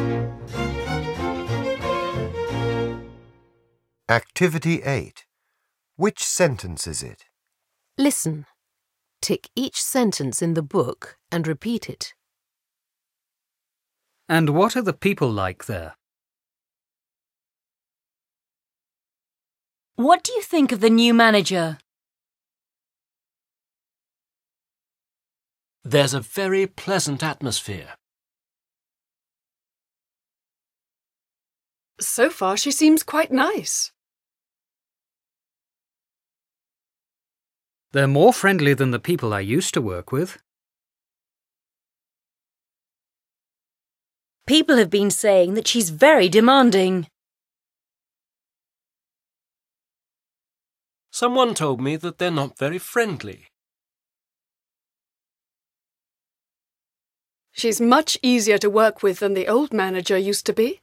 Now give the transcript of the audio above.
Activity 8. Which sentence is it? Listen. Tick each sentence in the book and repeat it. And what are the people like there? What do you think of the new manager? There's a very pleasant atmosphere. So far, she seems quite nice. They're more friendly than the people I used to work with. People have been saying that she's very demanding. Someone told me that they're not very friendly. She's much easier to work with than the old manager used to be.